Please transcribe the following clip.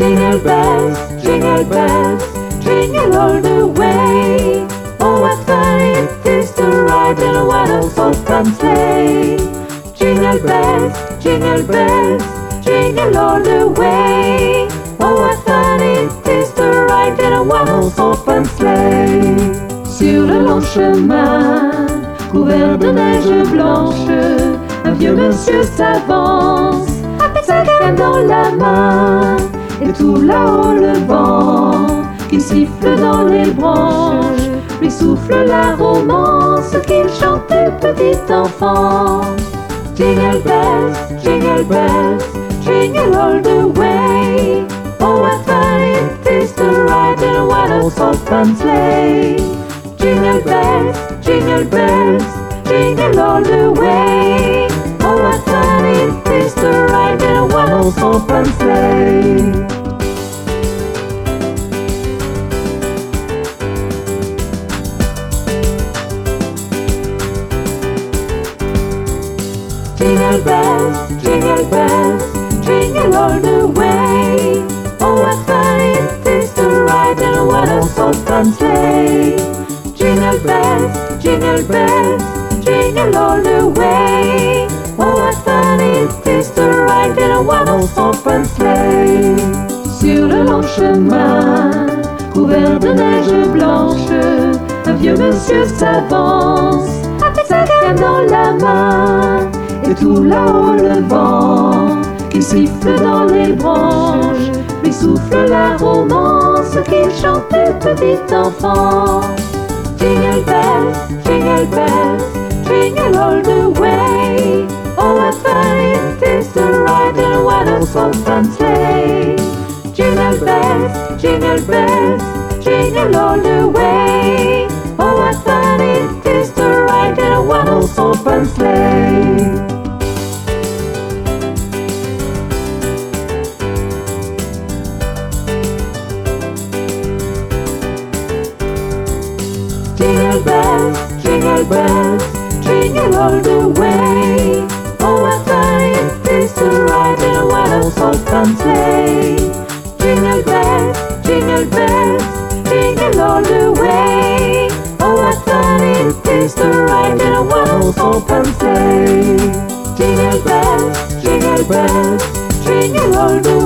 jingle bells, jingle all the way. Oh, what fun it is to ride in a one-horse sleigh. Jingle bells, jingle all the way. Oh, what fun it is to ride in a one-horse open sleigh. Sur le long chemin, couvert de neige blanche, un vieux monsieur s'avance, avec sa canne dans la main. Et tout là-haut le vent, qui siffle dans les branches, lui souffle la romance qu'il chantait petit enfant. Jingle bells, jingle all the way. Oh, what fun it is to ride in a one-horse open sleigh. Jingle bells, jingle all the way. Oh, what fun it is to ride in a one-horse open sleigh. Jingle bells, jingle all the way. Oh, what fun it is to ride in a one-horse open sleigh. Jingle bells, jingle all the way. Oh, what fun it is to ride in a one-horse open sleigh. Sur le long chemin, couvert de neige blanche, un vieux monsieur s'avance, avec sa canne dans la main. Et tout là-haut le vent, qui siffle dans les branches, lui souffle la romance qu'il chantait petit enfant. Jingle bells, jingle all the way. Oh, what fun it is to ride in a one-horse open sleigh. Jingle bells, jingle all the way. Oh, what fun it is to ride in a one-horse open sleigh. Jingle bells, jingle all the way. Oh, what fun it is to ride in a one-horse open sleigh. Jingle bells, jingle all the way. Oh, what fun it is to ride in a one-horse open sleigh. Jingle bells, jingle all the way.